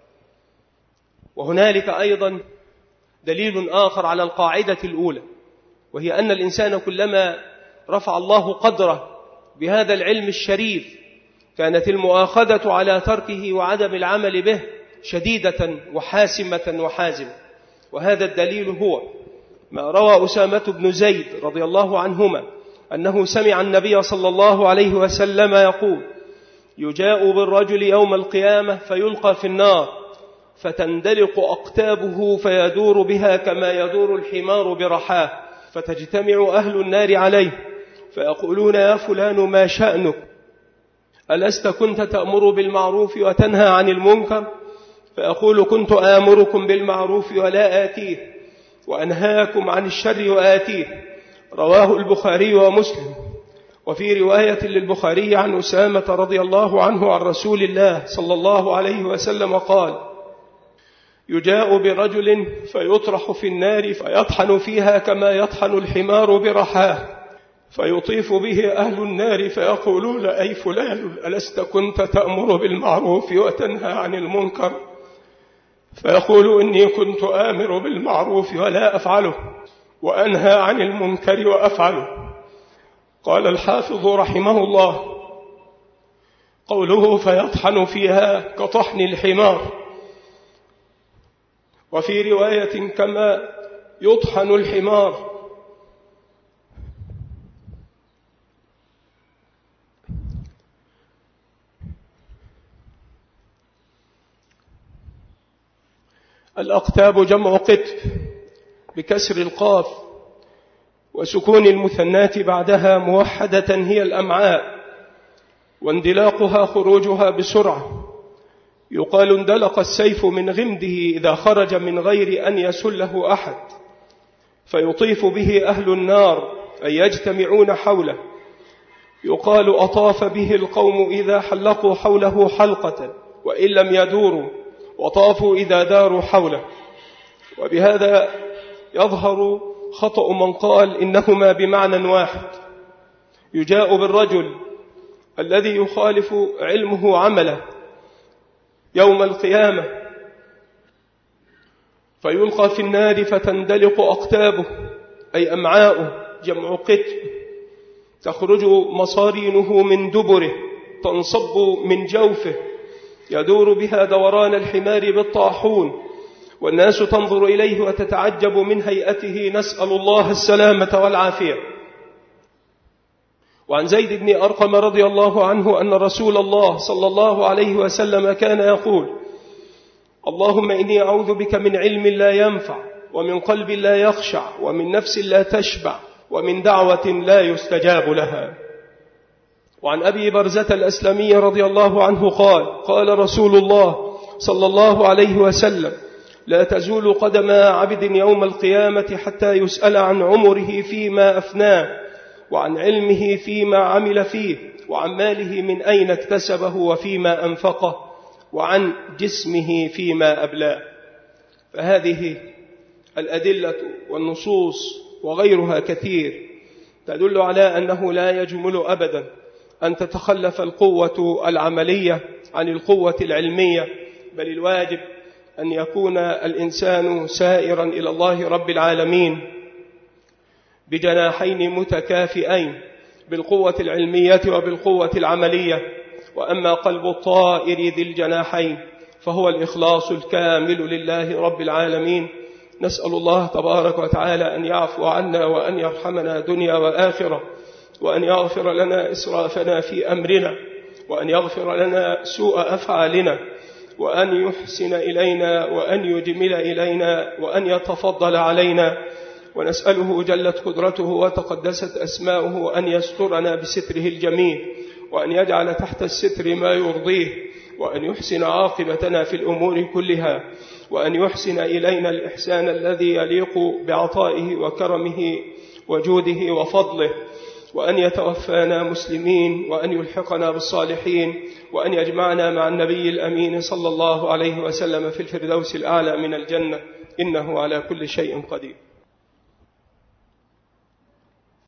وهنالك أيضا دليل آخر على القاعدة الأولى، وهي أن الإنسان كلما رفع الله قدره بهذا العلم الشريف كانت المؤاخذة على تركه وعدم العمل به شديدة وحاسمة وحازمة. وهذا الدليل هو ما روى أسامة بن زيد رضي الله عنهما أنه سمع النبي صلى الله عليه وسلم يقول: يجاء بالرجل يوم القيامة فيلقى في النار فتندلق أقتابه فيدور بها كما يدور الحمار برحاه، فتجتمع أهل النار عليه فيقولون: يا فلان ما شأنك؟ ألست كنت تأمر بالمعروف وتنهى عن المنكر؟ فيقول: كنت آمركم بالمعروف ولا آتيه، وأنهاكم عن الشر وآتيه. رواه البخاري ومسلم. وفي رواية للبخاري عن أسامة رضي الله عنه عن رسول الله صلى الله عليه وسلم قال: يجاء برجل فيطرح في النار فيطحن فيها كما يطحن الحمار برحاه، فيطيف به أهل النار فيقولون: أي فلان ألست كنت تأمر بالمعروف وتنهى عن المنكر؟ فيقول: إني كنت آمر بالمعروف ولا أفعله، وأنهى عن المنكر وأفعله. قال الحافظ رحمه الله: قوله فيطحن فيها كطحن الحمار، وفي رواية كما يطحن الحمار. الأقتاب جمع قطب بكسر القاف وسكون المثنات بعدها موحدة، هي الأمعاء، واندلاقها خروجها بسرعة. يقال: اندلق السيف من غمده إذا خرج من غير أن يسله أحد، فيطيف به أهل النار أي يجتمعون حوله. يقال: أطاف به القوم إذا حلقوا حوله حلقة وإن لم يدوروا، وطافوا إذا داروا حوله. وبهذا يظهر خطأ من قال إنهما بمعنى واحد. يجاء بالرجل الذي يخالف علمه عمله يوم القيامة فيلقى في النار فتندلق أقتابه أي أمعاؤه، جمع قطب، تخرج مصارينه من دبره، تنصب من جوفه، يدور بها دوران الحمار بالطاحون، والناس تنظر إليه وتتعجب من هيئته، نسأل الله السلامة والعافية. وعن زيد بن أرقم رضي الله عنه أن رسول الله صلى الله عليه وسلم كان يقول: اللهم إني أعوذ بك من علم لا ينفع، ومن قلب لا يخشع، ومن نفس لا تشبع، ومن دعوة لا يستجاب لها. وعن أبي برزة الأسلمي رضي الله عنه قال: قال رسول الله صلى الله عليه وسلم: لا تزول قدم عبد يوم القيامة حتى يسأل عن عمره فيما أفناه، وعن علمه فيما عمل فيه، وعن ماله من أين اكتسبه وفيما أنفقه، وعن جسمه فيما أبلاه. فهذه الأدلة والنصوص وغيرها كثير تدل على أنه لا يجمل أبدا أن تتخلف القوة العملية عن القوة العلمية، بل الواجب أن يكون الإنسان سائرا إلى الله رب العالمين بجناحين متكافئين، بالقوة العلمية وبالقوة العملية. وأما قلب الطائر ذي الجناحين فهو الإخلاص الكامل لله رب العالمين. نسأل الله تبارك وتعالى أن يعفو عنا وأن يرحمنا دنيا وآخرة، وأن يغفر لنا إسرافنا في أمرنا، وأن يغفر لنا سوء أفعالنا، وأن يحسن إلينا وأن يجمل إلينا وأن يتفضل علينا. ونسأله جلت قدرته وتقدست أسماؤه أن يسترنا بستره الجميل، وأن يجعل تحت الستر ما يرضيه، وأن يحسن عاقبتنا في الأمور كلها، وأن يحسن إلينا الإحسان الذي يليق بعطائه وكرمه وجوده وفضله، وأن يتوفانا مسلمين، وأن يلحقنا بالصالحين، وأن يجمعنا مع النبي الأمين صلى الله عليه وسلم في الفردوس الأعلى من الجنة، إنه على كل شيء قدير.